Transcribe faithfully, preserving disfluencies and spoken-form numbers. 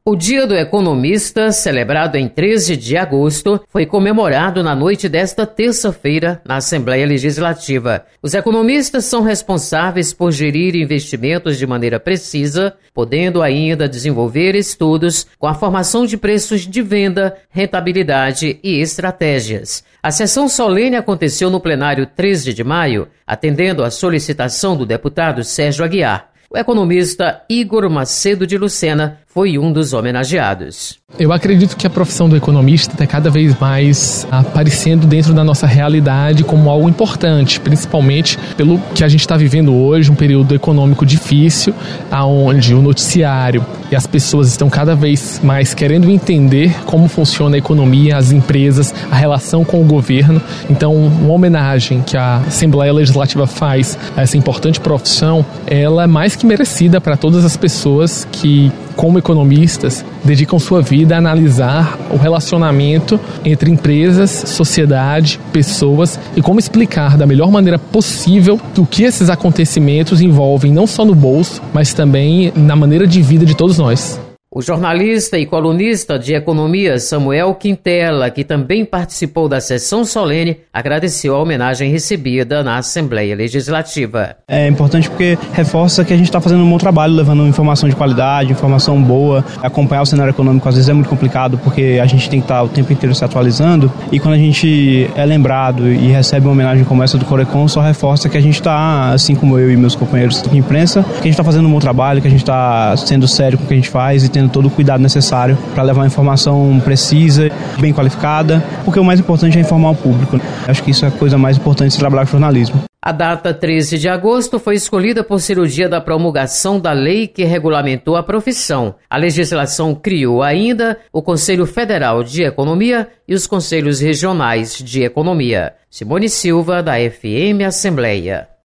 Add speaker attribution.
Speaker 1: O Dia do Economista, celebrado em treze de agosto, foi comemorado na noite desta terça-feira na Assembleia Legislativa. Os economistas são responsáveis por gerir investimentos de maneira precisa, podendo ainda desenvolver estudos com a formação de preços de venda, rentabilidade e estratégias. A sessão solene aconteceu no plenário treze de maio, atendendo à solicitação do deputado Sérgio Aguiar. O economista Igor Macedo de Lucena foi um dos homenageados.
Speaker 2: Eu acredito que a profissão do economista está cada vez mais aparecendo dentro da nossa realidade como algo importante, principalmente pelo que a gente está vivendo hoje, um período econômico difícil, onde o noticiário e as pessoas estão cada vez mais querendo entender como funciona a economia, as empresas, a relação com o governo. Então, uma homenagem que a Assembleia Legislativa faz a essa importante profissão, ela é mais que merecida para todas as pessoas que, como economistas, dedicam sua vida a analisar o relacionamento entre empresas, sociedade, pessoas e como explicar da melhor maneira possível o que esses acontecimentos envolvem não só no bolso, mas também na maneira de vida de todos nós.
Speaker 1: O jornalista e colunista de economia Samuel Quintela, que também participou da sessão solene, agradeceu a homenagem recebida na Assembleia Legislativa.
Speaker 3: É importante porque reforça que a gente está fazendo um bom trabalho, levando informação de qualidade, informação boa. Acompanhar o cenário econômico às vezes é muito complicado, porque a gente tem que estar o tempo inteiro se atualizando, e quando a gente é lembrado e recebe uma homenagem como essa do Corecon, só reforça que a gente está, assim como eu e meus companheiros de imprensa, que a gente está fazendo um bom trabalho, que a gente está sendo sério com o que a gente faz e tendo todo o cuidado necessário para levar uma informação precisa, bem qualificada, porque o mais importante é informar o público. Acho que isso é a coisa mais importante de se trabalhar com jornalismo.
Speaker 1: A data treze de agosto foi escolhida por ser o dia da promulgação da lei que regulamentou a profissão. A legislação criou ainda o Conselho Federal de Economia e os Conselhos Regionais de Economia. Simone Silva, da F M Assembleia.